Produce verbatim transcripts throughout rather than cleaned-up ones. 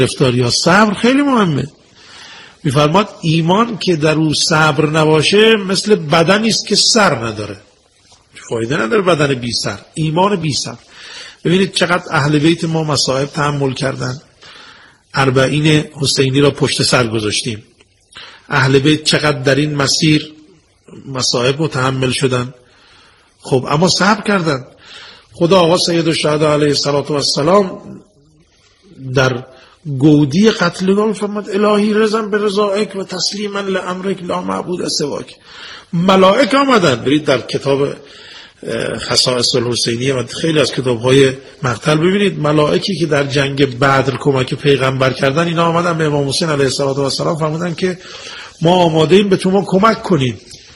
گرفتاری یا صبر خیلی مهمه. میفرماد ایمان که در او صبر نباشه مثل بدنی است که سر نداره، فایده نداره بدن بی سر، ایمان بی سر. ببینید چقدر اهل بیت ما مصائب تحمل کردن، اربعین حسینی را پشت سر گذاشتیم. اهل بیت چقدر در این مسیر مصائب متحمل شدن، خب اما صبر کردن. خدا آقا سید الشهدا علیه السلام در گودی قتلگاه فرمود الهی رضا به رضایک و تسلیما لامرک لا معبود سواک. ملائکه آمدن، برید در کتاب خصائص الحسینیه و خیلی از کتاب‌های مقتل ببینید ملائکی که در جنگ بدر کمک پیغمبر کردن، اینا آمدن به امام حسین علیه السلام فرمودن که ما آماده ایم به تو ما کمک کنیم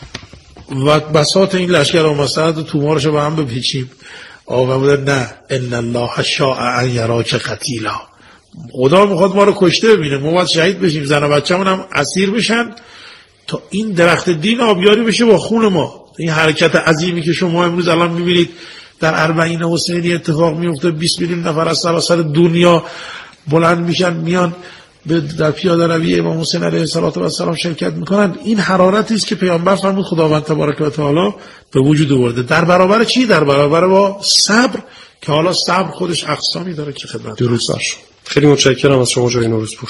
و بساط این لشکر آمستند و تومارشو به هم بپیچیم. آقا بودن نه، ان الله شاء ان یراک قتیلا، خدا میخواد ما رو کشته ببینه، ما باید شهید بشیم، زن و بچه‌مون هم اسیر بشن تا این درخت دین آبیاری بشه با خون ما. این حرکت عظیمی که شما امروز الان میبینید در اربعین حسینی اتفاق میفته، بیست میلیون نفر از سراسر دنیا بلند میشن میان در پیاده روی امام حسین علیه السلام شرکت میکنن. این حرارتی است که پیامبر فرمود خداوند تبارک و تعالی به وجود آورده. در برابر چی؟ در برابر با صبر، که حالا صبر خودش اقسامی داره که خدمت. درود بر شما. خیلی متشکرم از شما جای نوروزپور.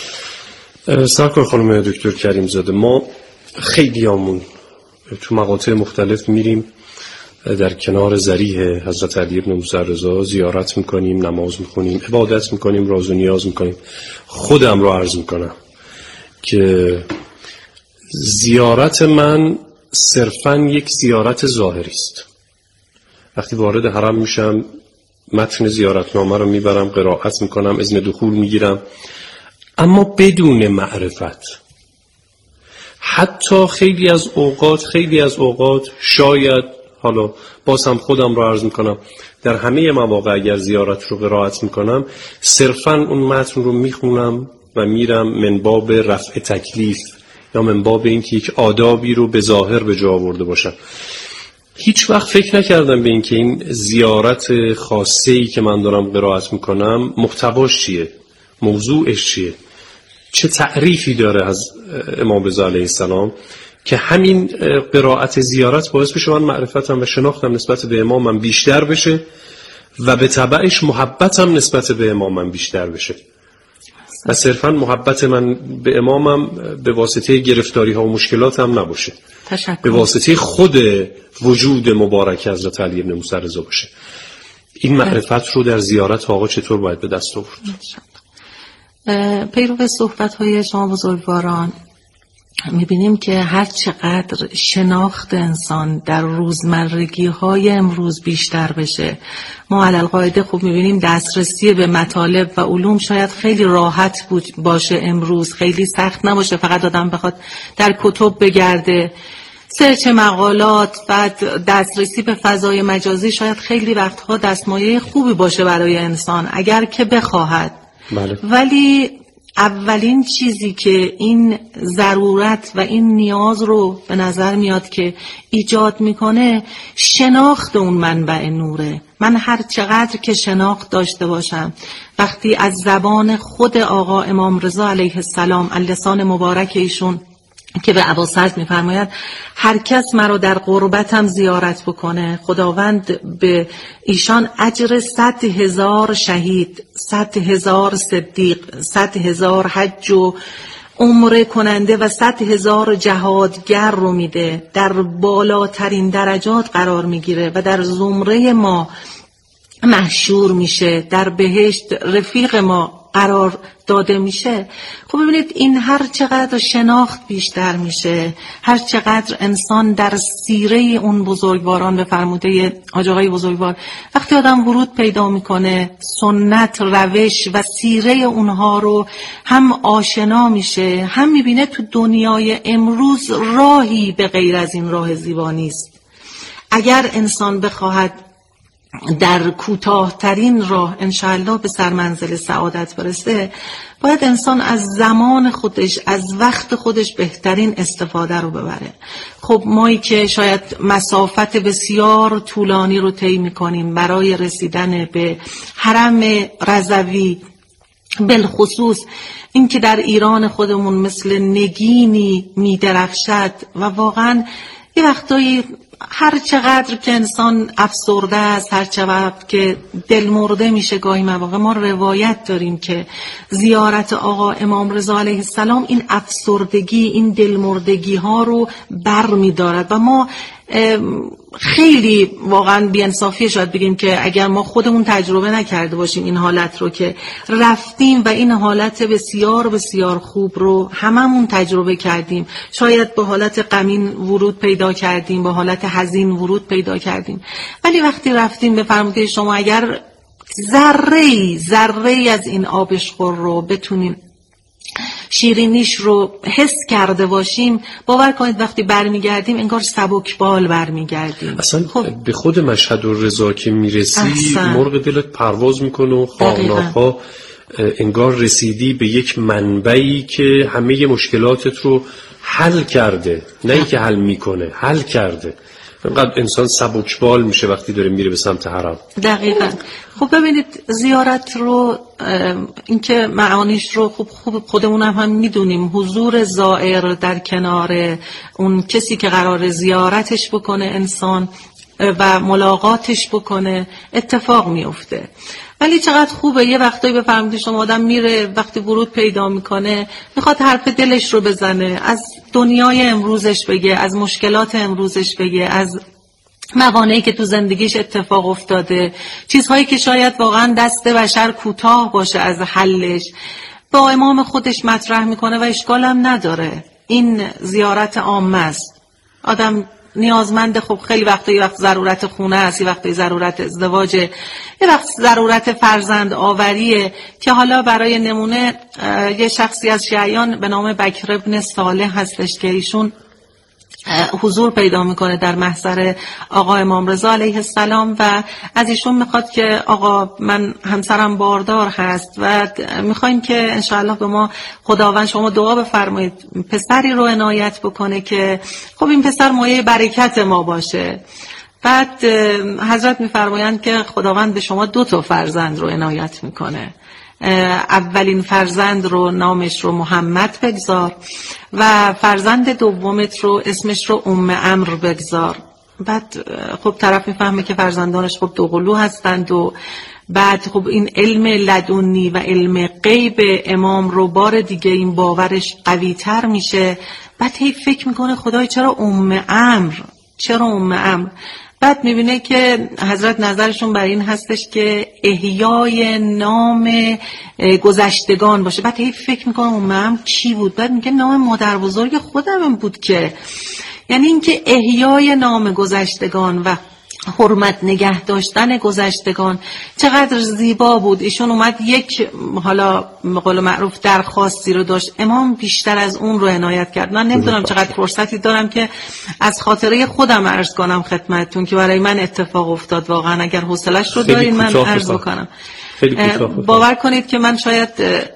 سرکار خانم دکتر کریم زاده، ما خیلی آمون تو مقاطع مختلف میریم در کنار ضریح حضرت علی بن موسی رضا زیارت میکنیم، نماز میخونیم، عبادت میکنیم، راز و نیاز میکنیم. خودم رو عرض میکنم که زیارت من صرفاً یک زیارت ظاهری است. وقتی وارد حرم میشم متن زیارتنامه رو میبرم، قرائت میکنم، اذن دخول میگیرم، اما بدون معرفت. حتی خیلی از اوقات خیلی از اوقات شاید، حالا بازم خودم رو عرض میکنم، در همه مواقع اگر زیارت رو قرائت میکنم صرفاً اون متن رو میخونم و میرم من باب رفع تکلیف یا من باب اینکه یک آدابی رو به ظاهر به جا آورده باشم. هیچ وقت فکر نکردم به این که این زیارت خاصه‌ای که من دارم قرائت میکنم محتواش چیه، موضوعش چیه، چه تعریفی داره از امام رضا علیه السلام که همین قرائت زیارت باعث بشه من معرفتم و شناختم نسبت به امامم بیشتر بشه و به تبعش محبتم نسبت به امامم بیشتر بشه و صرفا محبت من به امامم به واسطه گرفتاری ها و مشکلات هم نباشه، تشکر. به واسطه خود وجود مبارک حضرت علی بن موسی رضا باشه. این معرفت رو در زیارت آقا چطور باید به دست آورد؟ پیرو صحبت های شما بزرگواران میبینیم که هر چقدر شناخت انسان در روزمرگی های امروز بیشتر بشه، ما علل قاعده خوب میبینیم دسترسی به مطالب و علوم شاید خیلی راحت بود باشه امروز، خیلی سخت نباشه، فقط آدم بخواد در کتب بگرده، سرچ مقالات و دسترسی به فضای مجازی شاید خیلی وقتها دستمایه خوبی باشه برای انسان اگر که بخواهد. بله. ولی اولین چیزی که این ضرورت و این نیاز رو به نظر میاد که ایجاد میکنه شناخت اون منبع نوره. من هر چقدر که شناخت داشته باشم، وقتی از زبان خود آقا امام رضا علیه السلام اللسان مبارک ایشون که به ابوسعد میفرماید هر کس مرا در قربتم زیارت بکنه خداوند به ایشان اجر صد هزار شهید، صد هزار صدیق، صد هزار حج و عمره کننده و صد هزار جهادگر رو میده، در بالاترین درجات قرار میگیره و در زمره ما محشور میشه، در بهشت رفیق ما قرار داده میشه. خب ببینید این هر چقدر شناخت بیشتر میشه، هر چقدر انسان در سیره اون بزرگواران به فرموده حاج آقای بزرگوار وقتی آدم ورود پیدا میکنه سنت، روش و سیره اونها رو هم آشنا میشه، هم میبینه تو دنیای امروز راهی به غیر از این راه زیبا نیست. اگر انسان بخواهد در کوتاه‌ترین راه انشاءالله به سرمنزل سعادت برسه، باید انسان از زمان خودش، از وقت خودش بهترین استفاده رو ببره. خب مایی که شاید مسافت بسیار طولانی رو طی می‌کنیم برای رسیدن به حرم رضوی بالخصوص این که در ایران خودمون مثل نگینی میدرخشد و واقعا یه وقتایی هر چقدر که انسان افسرده است، هر چقدر که دل مرده میشه گاهی مواقع، ما روایت داریم که زیارت آقا امام رضا علیه السلام این افسردگی، این دل مردگی ها رو بر میدارد و ما خیلی واقعا بی‌انصافی شاید بگیم که اگر ما خودمون تجربه نکرده باشیم این حالت رو که رفتیم و این حالت بسیار بسیار خوب رو هممون تجربه کردیم، شاید به حالت غمین ورود پیدا کردیم، به حالت حزین ورود پیدا کردیم، ولی وقتی رفتیم به فرموده شما اگر ذره‌ای ذره‌ای از این آبشخور رو بتونیم شیرینیش رو حس کرده باشیم، باور کنید وقتی برمیگردیم انگار سبکبال برمیگردیم. اصلا خب به خود مشهد و رضا که میرسی مرغ دلت پرواز میکنه و خواه انگار رسیدی به یک منبعی که همه مشکلاتت رو حل کرده، نه اینکه حل میکنه، حل کرده. اینقدر انسان سبکبال میشه وقتی داره میره به سمت حرم. دقیقاً. خب ببینید زیارت رو، اینکه معانیش رو خوب خوب خودمون هم, هم میدونیم، حضور زائر در کنار اون کسی که قرار زیارتش بکنه انسان و ملاقاتش بکنه اتفاق میفته. ولی چقدر خوبه یه وقتایی بفرمایید شما آدم میره وقتی ورود پیدا میکنه میخواد حرف دلش رو بزنه، از دنیای امروزش بگه، از مشکلات امروزش بگه، از موانعی که تو زندگیش اتفاق افتاده، چیزهایی که شاید واقعا دست بشر کوتاه باشه از حلش، با امام خودش مطرح میکنه و اشکال هم نداره. این زیارت عامه است. آدم نیازمند، خب خیلی وقتا یه وقت ضرورت خونه است، یه وقت ضرورت ازدواجه، یه وقت ضرورت فرزند آوریه، که حالا برای نمونه یه شخصی از شیعیان به نام بکر ابن صالح هستش که ایشون حضور پیدا میکنه در محضر آقا امام رضا علیه السلام و از ایشون میخواد که آقا من همسرم باردار هست و میخوایم که انشاءالله به ما خداوند شما دعا بفرمایید پسری رو عنایت بکنه که خب این پسر مایه برکت ما باشه. بعد حضرت میفرمایند که خداوند به شما دو تا فرزند رو عنایت میکنه، اولین فرزند رو نامش رو محمد بگذار و فرزند دومت رو اسمش رو ام امر بگذار. بعد خب طرف میفهمه که فرزندانش خب دوقلو هستند و بعد خب این علم لدنی و علم غیب امام رو بار دیگه این باورش قوی تر میشه. بعد هی فکر میکنه خدای چرا ام امر، چرا ام امر؟ بعد میبینه که حضرت نظرشون بر این هستش که احیای نام گذشتگان باشه. بعد هی فکر میکنه امم کی بود؟ بعد میگه نام مادر بزرگ خودم بود که، یعنی اینکه احیای نام گذشتگان و حرمت نگه داشتن گذشتگان چقدر زیبا بود. ایشون اومد یک حالا به قول معروف درخواستی رو داشت، امام بیشتر از اون رو عنایت کرد. من نمیدونم چقدر فرصتی دارم که از خاطره خودم عرض کنم خدمتتون که برای من اتفاق افتاد. واقعا اگر حوصله‌اش رو دارین من عرض بکنم. باور کنید که من شاید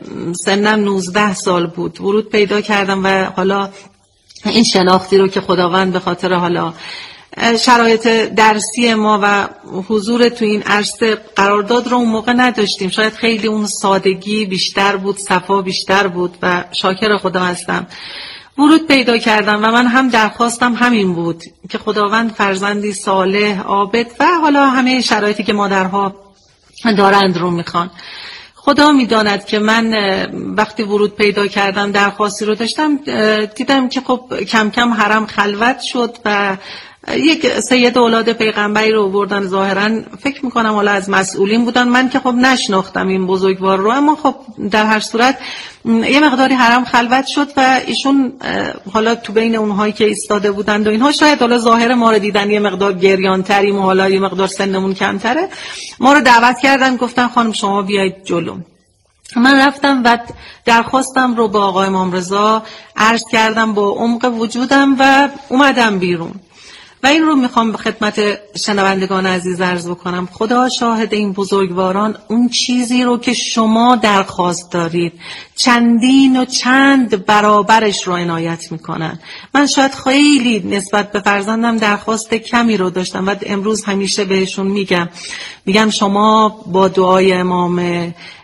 سنم نوزده سال بود ورود پیدا کردم و حالا این شناختی رو که خداوند به خاطر حالا شرایط درسی ما و حضور تو این عرصه قرارداد رو اون موقع نداشتیم، شاید خیلی اون سادگی بیشتر بود، صفا بیشتر بود و شاکر خدا هستم. ورود پیدا کردم و من هم درخواستم همین بود که خداوند فرزندی صالح، عابد و حالا همه شرایطی که مادرها دارند رو میخوان. خدا میداند که من وقتی ورود پیدا کردم درخواستی رو داشتم، دیدم که خب کم کم حرم خلوت شد و یک سید اولاد پیغمبری رو بردن، ظاهرا فکر میکنم حالا از مسئولین بودن، من که خب نشناختم این بزرگوار رو، اما خب در هر صورت یه مقداری حرم خلوت شد و ایشون حالا تو بین اونهایی که ایستاده بودند و اینها شاید حالا ظاهر ما رو دیدن یه مقدار گریان تریم و حالا یه مقدار سنمون کمتره، ما رو دعوت کردن، گفتن خانم شما بیایید جلو. من رفتم و درخواستم رو با آقای امام رضا عرض کردم با عمق وجودم و اومدم بیرون و این رو میخوام به خدمت شنوندگان عزیز عرض بکنم. خدا شاهد این بزرگواران اون چیزی رو که شما درخواست دارید چندین و چند برابرش رو عنایت میکنن. من شاید خیلی نسبت به فرزندم درخواست کمی رو داشتم و امروز همیشه بهشون میگم میگم شما با دعای امام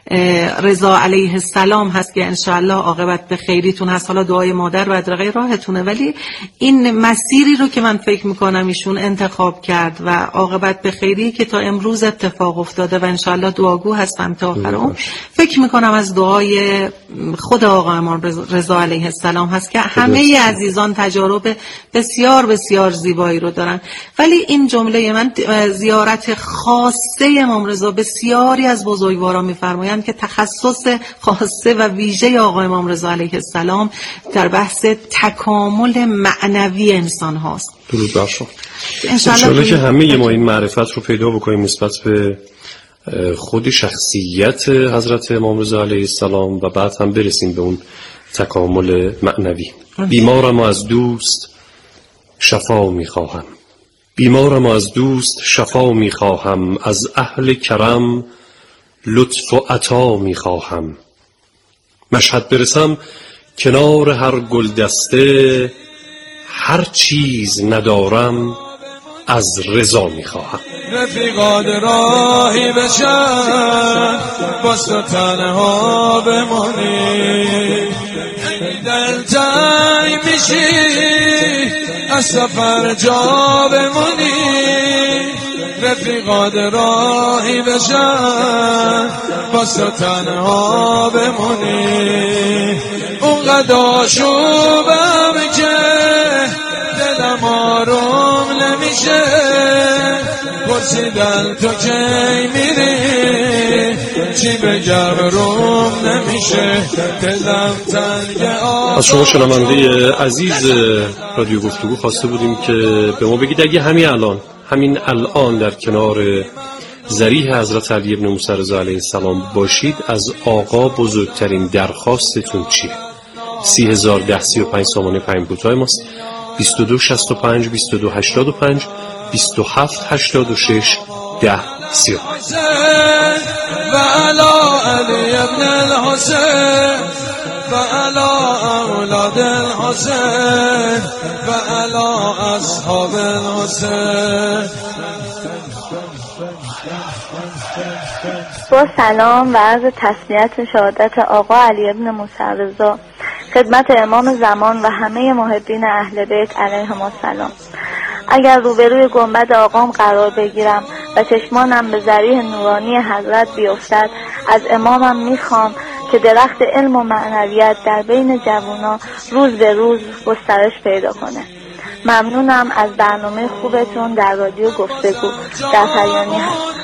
رضا علیه السلام هست که انشاءالله عاقبت به خیریتون هست. حالا دعای مادر بدرقه راهتونه، ولی این مسیری رو که من فکر میکنم ایشون انتخاب کرد و عاقبت به خیری که تا امروز اتفاق افتاده و انشاءالله دعاگو هستم تا آخر عمر، فکر میکنم از دعای خود آقا امام رضا علیه السلام هست که همه عزیزان تجارب بسیار بسیار زیبایی رو دارن. ولی این جمله من زیارت خاصه امام رضا، بسیاری از بزرگواران میفرمایند که تخصص خاصه و ویژه آقا امام رضا علیه السلام در بحث تکامل معنوی انسان هاست. درود بر شما. انشاءالله که همه ما این معرفت رو پیدا بکنیم نسبت به خود شخصیت حضرت امام رضا علیه السلام و بعد هم برسیم به اون تکامل معنوی. بیمارم از دوست شفا میخواهم، بیمارم از دوست شفا میخواهم، از اهل کرم لطف و عطا میخواهم. مشهد برسم کنار هر گل دسته، هر چیز ندارم از رضا میخواهم. رفیقان راهی بشن باز تو تنها بمانی، دل تنگ میشی از سفر جا بمانی. رفیقان راهی بشن باز تو تنها بمانی. اونقدر آشوبم که دلم آروم نمیشه، پرسیدن تو کی میری چی بگم روم نمیشه، دلم تنگ. از شما شنونده عزیز رادیو گفتگو خواسته بودیم که به ما بگید اگه همین الان همین الان در کنار ضریح حضرت علی ابن موسی رضا علیه السلام باشید، از آقا بزرگترین درخواستتون چیه؟ سی هزار ده سی و پنج سامانه پیام کوتاه ماست. بیست و دو شصت و پنج بیست و دو هشتاد و پنج بیست و هفت هشتاد و شش ده سی و پنج. و علا علی ابن الحسین و علا اولاد الحسین و علا اصحاب الحسین. با سلام و عرض تسلیت شهادت آقا علی ابن موسی رضا خدمت امام زمان و همه محبین اهل بیت علیهم السلام. اگر روبروی گنبد آقام قرار بگیرم و چشمانم به ضریح نورانی حضرت بیفتد، از امامم میخوام که درخت علم و معنویت در بین جوونا روز به روز گسترش پیدا کنه. ممنونم از برنامه خوبتون در رادیو گفتگو. در پریانی هستم.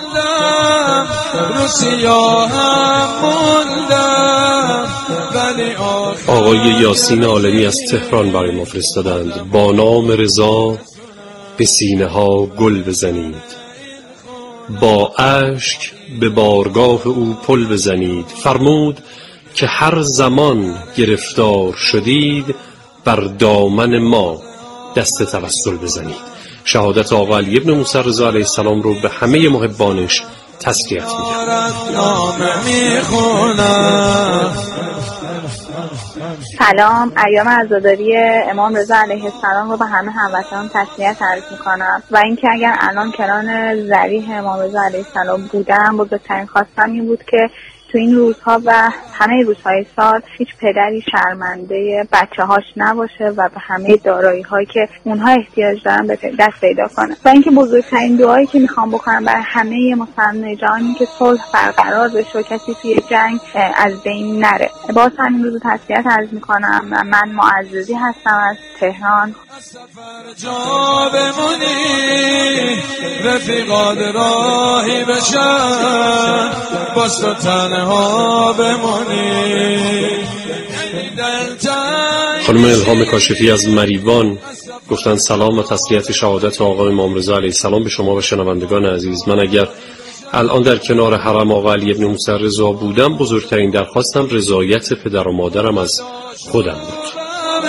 آقای یاسین عالمی از تهران برای ما فرستادند: با نام رضا به سینه ها گل بزنید، با اشک به بارگاه او پل بزنید. فرمود که هر زمان گرفتار شدید، بر دامن ما دست توسل بزنید. شهادت آقا علی ابن موسی رضا علیه السلام رو به همه محبانش تسلیت میگم. سلام، ایام عزاداری امام رضا علیه السلام رو به همه هموطنان تسلیت عرض میکنم و اینکه اگر الان کنار ضریح امام رضا علیه السلام بودم، بزرگترین خواستم این بود که تو این روزها و همه روزهای سال هیچ پدری شرمنده بچه هاش نباشه و به همه دارایی هایی که اونها احتیاج دارن به دست پیدا کنه. و اینکه بزرگترین دعایی که میخوام بکنم برای همه مسلمان جهان این که صلح برقرار بشه و کسی توی جنگ از بین نره. باز همین روز تسلیت عرض میکنم. من معززی هستم از تهران. جا بمونی رفیقان راهی بشن باز تو تنها بمونی. خانم الهام کاشفی از مریوان گفتن سلام و تسلیت شهادت آقا امام رضا علیه السلام به شما و شنوندگان عزیز. من اگر الان در کنار حرم آقا علی ابن موسی رضا بودم، بزرگترین درخواستم رضایت پدر و مادرم از خودم بود.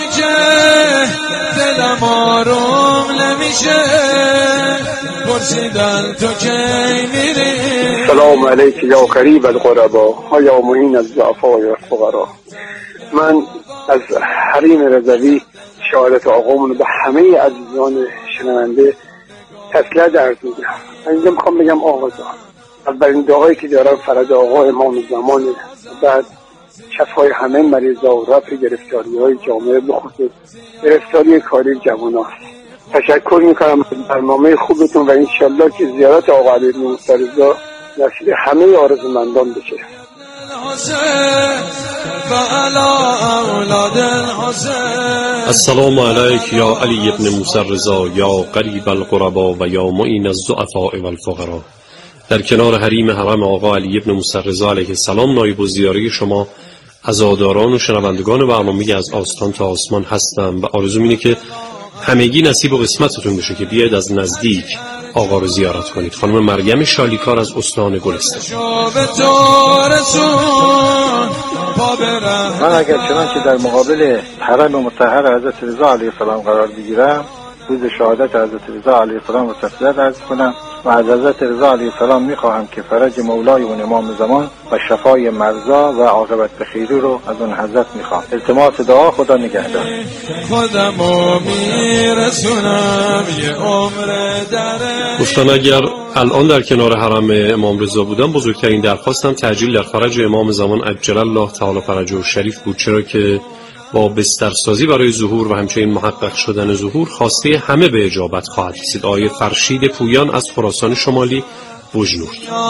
دلم آروم نمیشه پرسیدن تو کی میری. سلام علیک یا قریب القربا و یا معین الضعفاء و الفقراء. من از حریم رضوی شهادت آقامون به همه عزیزان شنونده تسلیت عرض میکنم. اینجا میخوام بگم آقا جان، اولین دعایی که دارم فرج آقا امام زمان، بعد شفای همه مریضا و رفع گرفتاری های جامعه، بخصوص گرفتاری کاری جوان هست. تشکر میکنم از برنامه خوبتون و انشالله که زیارت آقا علی بن موسی رضا نصیب همه آرزومندان بشه. السلام علیک یا علی بن موسی رضا، یا قریب القربا و یا معین الضعفاء والفقراء. در کنار حریم حرم آقا علی بن موسی رضا علیه السلام نایب الزیاره شما عزاداران و شنوندگان برنامه از آستان تا آسمان هستم و آرزوم اینه که همگی نصیب و قسمتتون بشه که بیاید از نزدیک آقا رو زیارت کنید. خانم مریم شالیکار از استان گلستان. من اگر چنانچه در مقابل حرم مطهر حضرت رضا علیه السلام قرار بگیرم، روز شهادت حضرت رضا علیه السلام رو تسلیت عرض کنم و از حضرت رضا علیه السلام میخواهم که فرج مولای و امام زمان و شفای مرضا و عاقبت بخیری رو از اون حضرت میخوام. التماس دعا، خدا نگهدار. خودمو میرسونم یه عمر داره. گفتن اگر الان در کنار حرم امام رضا بودم، بزرگترین درخواستم تعجیل در فرج امام زمان عجل الله تعالی فرجه شریف بود، چرا که با بسترسازی برای ظهور و همچنین محقق شدن ظهور خواسته همه به اجابت خواهد رسید. آیه فرشید پویان از خراسان شمالی، بجنور.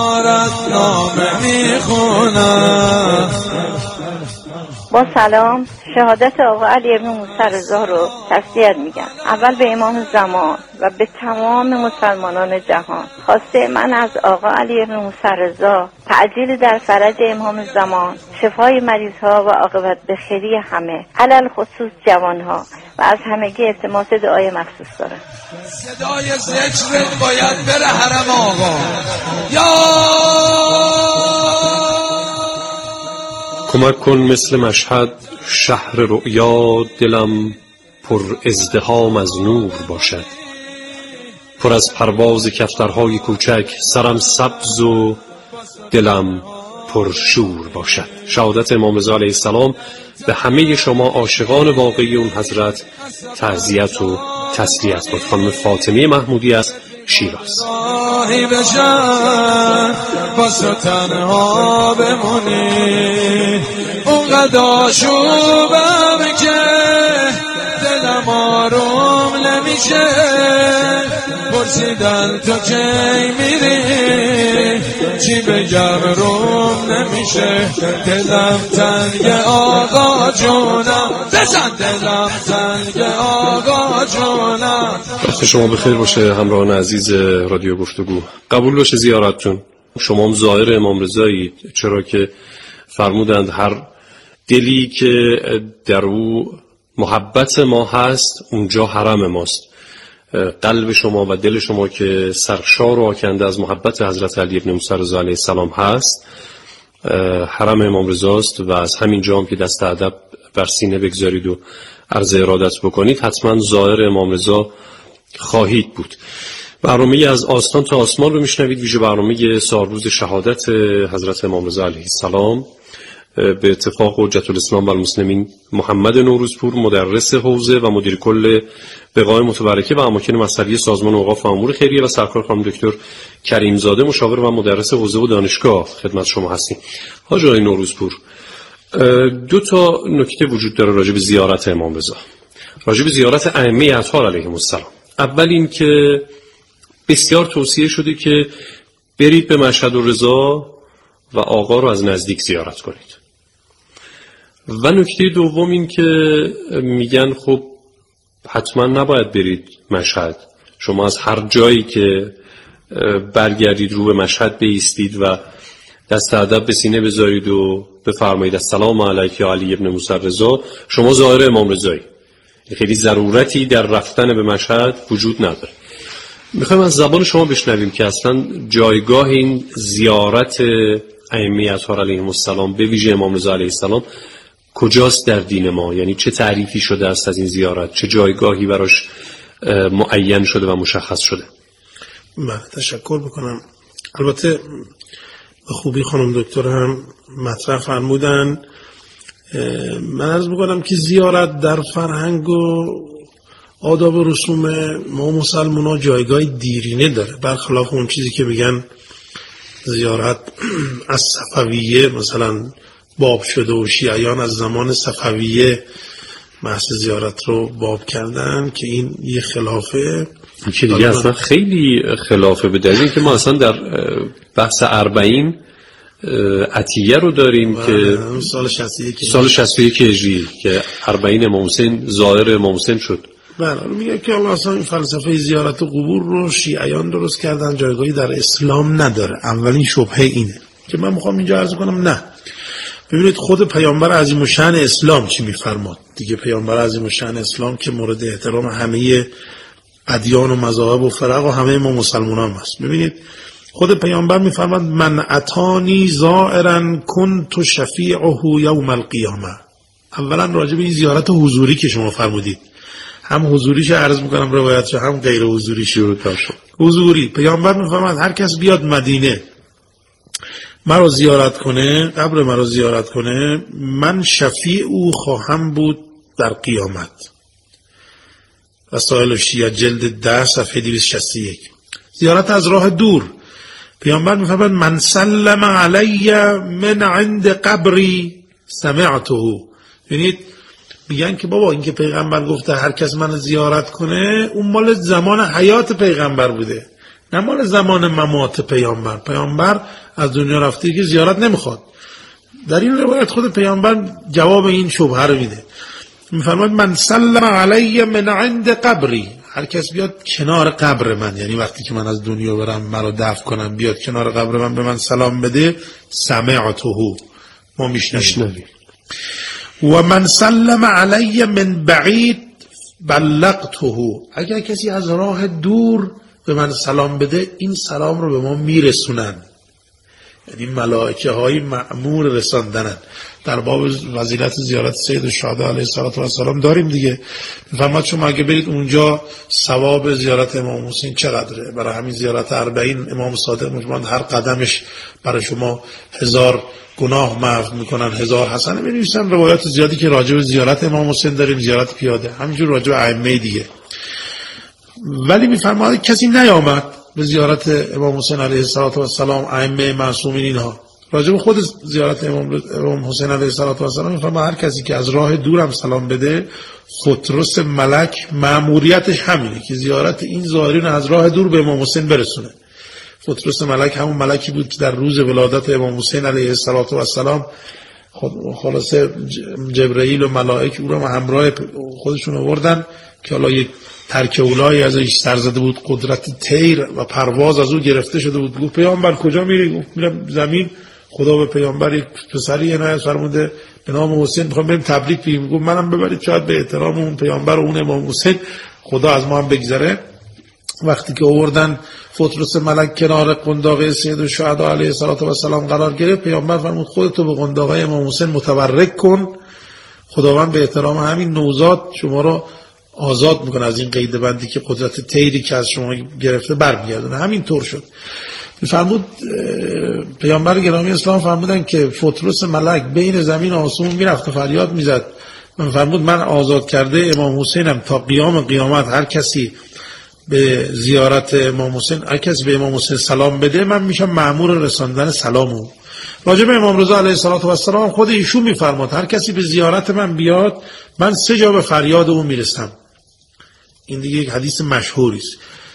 با سلام، شهادت آقا علی بن موسی رضا رو تسلیت میگم. اول به امام زمان و به تمام مسلمانان جهان. خواسته من از آقا علی بن موسی رضا تعجیل در فرج امام زمان، شفای مریض ها و عاقبت بخیری همه، علل خصوص جوان ها، و از همگی التماس دعای مخصوص دارم. صدای ذکرت باید بره حرم آقا. یا کمک کن مثل مشهد شهر رؤیا، دلم پر ازدحام از نور باشد، پر از پرواز کفترهای کوچک، سرم سبز و دلم پر شور باشد. شهادت امام رضا علیه السلام به همه شما عاشقان واقعی اون حضرت تعزیت و تسلیت باد. خانم فاطمه محمودی از شیراز. راهی بشن واسه تنها بمونی، اونقدر آشوبم که دلم آروم نمیشه، پرسیدن تو کی میری، چی بگم روم نمیشه، دلم تنگ آقا جونم، بزن دلم تنگ آقا جونم. وقت شما بخیر باشه همراهان عزیز رادیو گفتگو. قبول باشه زیارتتون. شما هم ظاهر امام رضایید، چرا که فرمودند هر دلی که در او محبت ما هست اونجا حرم ماست. قلب شما و دل شما که سرشار و آکنده از محبت حضرت علی بن موسی رضا علیه السلام هست، حرم امام رضاست و از همین جا هم که دست ادب بر سینه بگذارید و عرض ارادت بکنید، حتما ظاهر امام رضا خواهید بود. برنامه از آستان تا آسمان رو میشنوید، ویژه برنامه سالروز شهادت حضرت امام رضا علیه السلام. به اتفاق حجت الاسلام و المسلمین محمد نوروزپور، مدرس حوزه و مدیر کل بقای متبرکه و اماکن مذهبی سازمان اوقاف و امور خیریه، و سرکار خانم دکتر کریمزاده، مشاور و مدرس حوزه و دانشگاه، خدمت شما هستیم. حاج آقای نوروزپور، دو تا نکته وجود داره راجع به زیارت امام رضا، راجع به زیارت ائمه اطهار علیهم السلام. اول این که بسیار توصیه شده که برید به مشهد الرضا و آقا رو از نزدیک زیارت کنید. و نکته دوم این که میگن خب حتما نباید برید مشهد، شما از هر جایی که برگردید رو به مشهد بایستید و دست ادب به سینه بذارید و بفرمایید السلام علیک یا علی ابن موسی رضا، شما ظاهر امام رضایی. خیلی ضرورتی در رفتن به مشهد وجود نداره. میخوایم از زبان شما بشنویم که اصلا جایگاه این زیارت ائمه اطهار علیهم السلام به ویژه امام رضا علیه السلام کجاست در دین ما، یعنی چه تعریفی شده است از این زیارت، چه جایگاهی براش معین شده و مشخص شده. من تشکر بکنم. البته به خوبی خانم دکتر هم مطرح فرمودن. من عرض بکنم که زیارت در فرهنگ و آداب و رسوم ما مسلمان ها جایگاه دیرینه داره، برخلاف اون چیزی که میگن زیارت از صفویه مثلا باب شده و شیعیان از زمان صفویه بحث زیارت رو باب کردن که این یه خلافه. که دیگه اصلا خیلی خلافه، به دلیل که ما اصلا در بحث اربعین عطیه رو داریم که سال شصت و یک سال شصت و یک هجری که اربعین امام حسین ظاهر امام حسین شد. بله میگه که الله اصلا این فلسفه زیارت و قبور رو شیعیان درست کردن، جایگاهی در اسلام نداره. اولین شبهه اینه که من میخوام اینجا عرض کنم نه. ببینید خود پیامبر عظیم الشأن اسلام چی میفرماد دیگه. پیامبر عظیم الشأن اسلام که مورد احترام همه ادیان و مذاهب و فرق و همه ما مسلمانان هست. ببینید خود پیامبر میفرماد من اتانی زائرا کنت شفیعه یوم القیامه. اولا راجع به این زیارت حضوری که شما فرمودید، هم حضوریش عرض میکنم روایتش، هم غیر حضوریش رو تاشو. حضوری پیامبر میفرماد هر کس بیاد مدینه مرا زیارت کنه، قبر مرا زیارت کنه، من شفیع او خواهم بود در قیامت. رسائل شیعه جلد ده صفحه دویست و شصت و یک. زیارت از راه دور پیامبر میفرماد من سلم علی من عند قبری سمعته. یعنی میگن که بابا این که پیغمبر گفته هر کس من زیارت کنه، اون مال زمان حیات پیغمبر بوده، نه مال زمان ممات پیامبر. پیامبر از دنیا رفته که زیارت نمیخواد. در این روایت خود پیامبر جواب این شبهه رو میده، میفرماید من سلم علی من عند قبری، هر کس بیاد کنار قبر من، یعنی وقتی که من از دنیا برم مرا دفن کنم بیاد کنار قبر من به من سلام بده، سمعته، ما میشنویم. و من سلم علی من بعید بلغته، اگر کسی از راه دور به من سلام بده این سلام رو به ما میرسونن، یعنی ملائکه های مأمور رساندنن. در باب فضیلت زیارت سید الشهدا علیه السلام داریم دیگه. میفرماد شما اگه برید اونجا ثواب زیارت امام حسین چقدره. برای همین زیارت اربعین امام صادق میفرماد هر قدمش برای شما هزار گناه معاف میکنن، هزار حسنه می‌نویسن. روایات زیادی که راجع به زیارت امام حسین داریم، زیارت پیاده، همینجور راجع به ائمه دیگه. ولی میفرماد کسی نیامد به زیارت امام حسین علیه السلام، ائمه معصومین اینها، راجع به خود زیارت امام امام حسین علیه السلام میفرماد هر کسی که از راه دورم سلام بده، خطرس ملک مأموریتش همینه که زیارت این زائرین از راه دور به امام حسین برسونه. خطرس ملک همون ملکی بود که در روز ولادت امام حسین علیه السلام خلاصه جبرئیل و ملائک او را همراه خودشون آوردن که حالا یک ترک اولایی ازش سر زده بود، قدرت طیر و پرواز از او گرفته شده بود. گفت پیامبر کجا میری؟ گفت میرم زمین. خدا به پیامبر یک پسری عنایت فرموده به نام حسین، میخوام بریم تبریک بگیم. گفت منم ببرید شاید به احترام اون پیامبر و اون امام حسین خدا از ما هم بگذره. وقتی که آوردن فطرس ملک کنار قنداقه سید الشهدا علیه السلام قرار گرفت، پیامبر فرمود خودتو به قنداقه امام حسین متبرک کن، خداوند به احترام همین نوزاد شما رو آزاد میکنه از این قید بندی که قدرت طیری که از شما گرفته برمیگردونه. همین طور شد. فرمود پیامبر گرامی اسلام فرمودن که فطرس ملک بین زمین و آسمون میرفت و فریاد میزد. من فرمود من آزاد کرده امام حسینم تا قیام قیامت، هر کسی به زیارت امام حسین، هر کسی به امام حسین سلام بده من میشم مأمور رساندن سلامو. راجع به امام رضا علیه السلام خود ایشون میفرماد هر کسی به زیارت من بیاد من سه جا به فریاد او میرسم. این دیگه یک حدیث مشهوری است.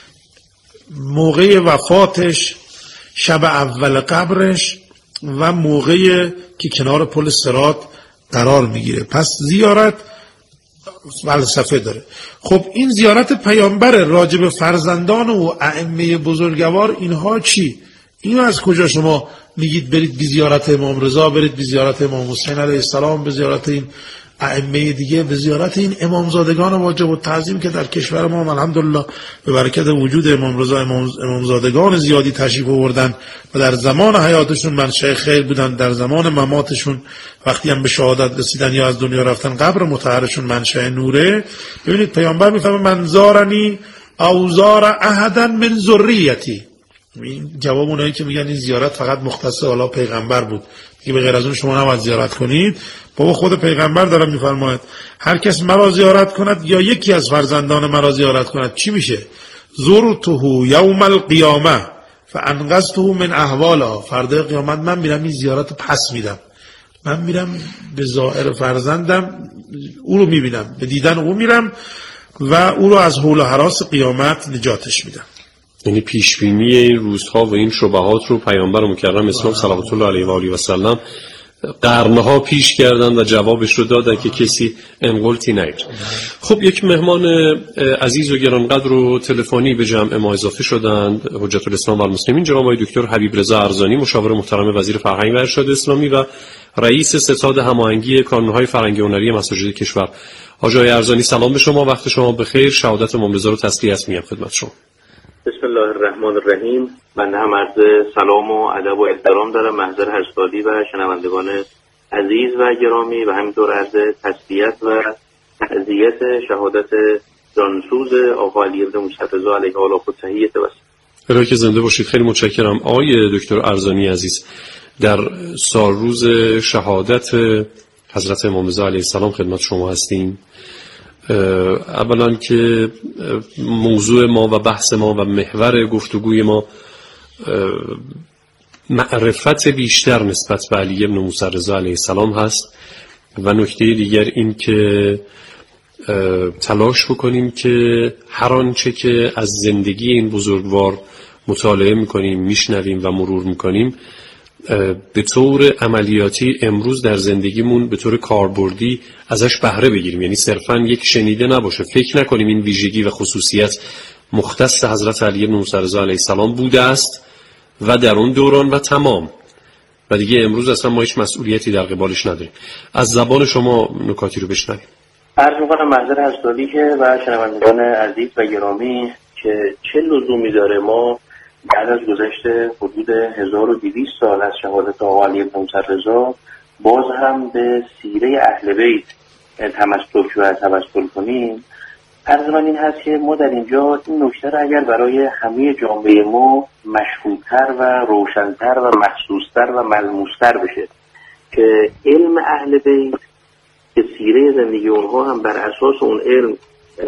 موقع وفاتش، شب اول قبرش و موقع که کنار پل صراط قرار میگیره. پس زیارت فلسفه داره. خب این زیارت پیامبر راجع به فرزندان و ائمه بزرگوار اینها چی؟ اینو از کجا شما میگید برید به زیارت امام رضا، برید به زیارت امام حسین علیه السلام، به زیارت این ائمه دیگه، به زیارت این امامزادگان واجب التعظیم که در کشور ما الحمدلله به برکت وجود امام رضا امام امامزادگان زیادی تشریف آوردن و در زمان حیاتشون منشأ خیر بودن، در زمان مماتشون وقتی هم به شهادت رسیدن یا از دنیا رفتن قبر مطهرشون منشأ نوره. ببینید پیامبر میفهمه من زارنی او زار احدا من ذریتی. این جواب اونایی که میگن این زیارت فقط مختص حالا پیغمبر بود دیگه به غیر از اون شما نباید زیارت کنید. بابا خود پیغمبر داره میفرماید هر کس مرا زیارت کند یا یکی از فرزندان مرا زیارت کند چی میشه؟ زرته یوم القیامه فانقذته من احوالها، فردا قیامت من میرم این زیارت پس میدم، من میرم به زائر فرزندم او رو میبینم، به دیدن او میرم و او رو از حول و هراس قیامت نجاتش میدم. یعنی پیشبینی این روزها و این شبهات رو پیامبر مکرم اسلام صلوات الله علیه و آله و سلم قرنها پیش کردن و جوابش رو دادن که کسی انقلتی نید. خب یک مهمان عزیز و گرانقدر رو تلفنی به جمع ما اضافه شدند، حجت الاسلام و المسلمین جناب آقای دکتر حبیب رضا ارزانی، مشاور محترم وزیر فرهنگ و ارشاد اسلامی و رئیس ستاد هماهنگی کانونهای فرهنگی و هنری مساجد کشور. آقای ارزانی سلام به شما، وقت شما بخیر، شهادت امام رضا رو تسلیت میگم خدمت شما. بسم الله الرحمن الرحیم. من هم عرض سلام و ادب و احترام دارم محضر حضرت‌عالی و شنوندگان عزیز و گرامی و همینطور عرض تسلیت و تعزیت شهادت جانسوز آقا علی بن موسی رضا علیه و تحیت و الهی که زنده باشید. خیلی متشکرم. آقای دکتر ارزانی عزیز، در سالروز شهادت حضرت امام رضا علیه السلام خدمت شما هستیم. اولا که موضوع ما و بحث ما و محور گفتگوی ما معرفت بیشتر نسبت به علی بن موسی رضا علیه السلام هست و نکته دیگر این که تلاش بکنیم که هر آنچه که از زندگی این بزرگوار مطالعه میکنیم، میشنویم و مرور میکنیم به طور عملیاتی امروز در زندگیمون به طور کاربردی ازش بهره بگیریم. یعنی صرفاً یک شنیده نباشه، فکر نکنیم این ویژگی و خصوصیت مختص حضرت علی بن موسی رضا علیه السلام بوده است و در اون دوران و تمام و دیگه امروز اصلا ما هیچ مسئولیتی در قبالش نداریم. از زبان شما نکاتی رو بشنویم. عرض می‌کنم محضر حضرت‌عالی که و شنوندگان عزیز و گرامی که چه لزومی داره ما بعد از گذشت حدود هزار و دویست سال از شهادت آقا علی بن موسی رضا باز هم به سیره اهل بیت تمسک و توسل کنیم. عرض من این هست که ما در اینجا این نکته را اگر برای همه جامعه ما مشهودتر و روشنتر و محسوستر و ملموستر بشه که علم اهل بیت که سیره زندگی اونها هم بر اساس اون علم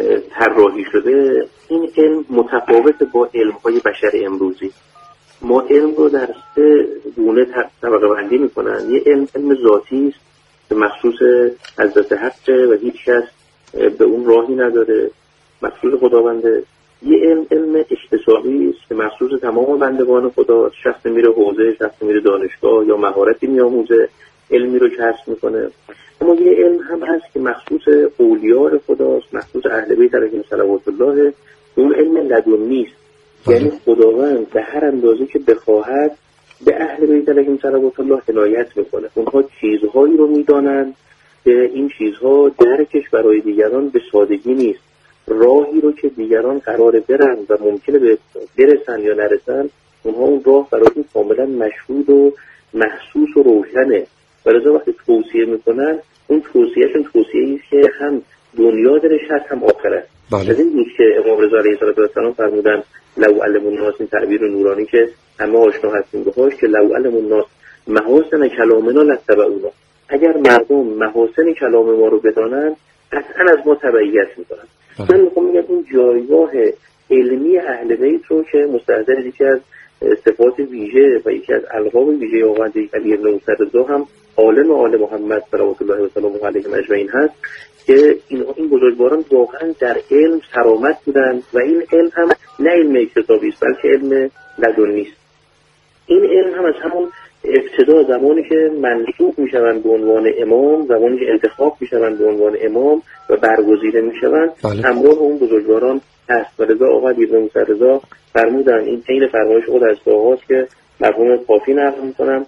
طراحی شده، این علم متفاوت با علم‌های بشر امروزی. ما علم رو در سه گونه طبقه بندی می‌کنن. یه علم علم ذاتی است که مخصوص حضرت حق و هیچ کس به اون راهی نداره، مخصوص خداونده. یه علم علم اکتسابی است که مخصوص تمام بندگان خدا، شخص میره حوزه، شخص میره دانشگاه یا مهارتی میآموزه، علمی رو کسب میکنه. اما یه علم هم هست که مخصوص اولیاء خداست، مخصوص اهل بیت علیهم صلوات الله. اون علم لدنی است، یعنی خداوند به هر اندازه که بخواهد به اهل بیت علیهم صلوات الله عنایت میکنه. اونها چیزهایی رو میدانند که این چیزها درکش برای دیگران به سادگی نیست. راهی رو که دیگران قراره برن و ممکنه برسن یا نرسن، اونها اون راه برای کاملا مشهود و محسوس و روشنه. ولذا وقتی توصیه میکنن، اون توصیهشون توصیه‌ای است که هم دنیا درش هست هم آخرت. بله. از این بود که امام رضا علیه السلام فرمودن لو علم الناس، این تعبیر نورانی که همه آشنا هستیم بهاش، که لو علم الناس محاسن کلامنا لاتبعونا، اگر مردم محاسن کلام ما رو بدانن قطعا از ما تبعیت میکنن. من میخوام میگم این جایگاه علمی اهل بیت رو که مستحضر یکی از صفات ویژه و یکی از القاب ویژه آقا علی بن موسی رضا هم عالم آل محمد صلوات الله و سلامه علیهم اجمعین هست که این این بزرگواران واقعا در علم سرآمد بودند و این علم هم نه علم اکتسابی است بلکه علم لدنی است. این علم هم از همون ابتدا زمانی که منصوب میشوند به عنوان امام، زمانی که انتخاب میشوند به عنوان امام و برگزیده میشوند، همراه اون بزرگواران هست. و لذا آقا علی بن موسی رضا فرمودن، این عین فرمایش خود از آغاز که مرحوم کافی نقل میکنم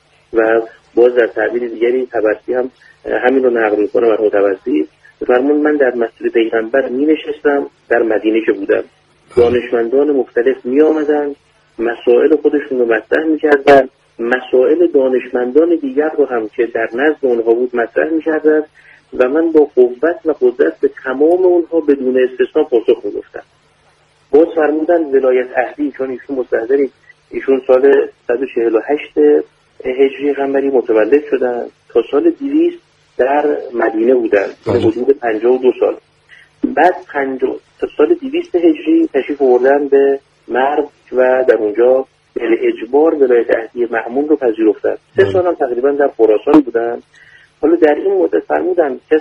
و باز در تعبیر دیگری طبرسی هم همین رو نقل میکنه. مرحوم طبرسی فرمود من در مسجد پیغمبر می نشستم در مدینه که بودم، دانشمندان مختلف می آمدن، مسائل خودشون رو مطرح می کردن، مسائل دانشمندان دیگر رو هم که در نزد اونها بود مطرح می کردن و من با قوت و قدرت به تمام اونها بدون استثنا پاسخ می گفتم. باز فرمودن ولایت اهلی، چون ایشون مستحضری ایشون سال صد و چهل و هشت هجری قمری متولد شدن، تا سال دویست در مدینه بودن، حدود پنجاه و دو سال. بعد پنجاه تا سال دویست هجری تشریف آوردن به مرو و در اونجا به اجبار ولایت عهدی مأمون رو پذیرفتن. سه سال هم تقریبا در خراسان بودن. حالا در این مدت فرمودن کسی